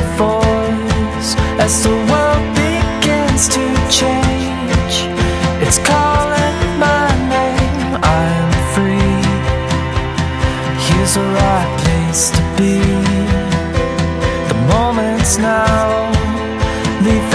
voice as the world begins to change. It's calling my name, I'm free. Here's the right place to be. The moment's now, leave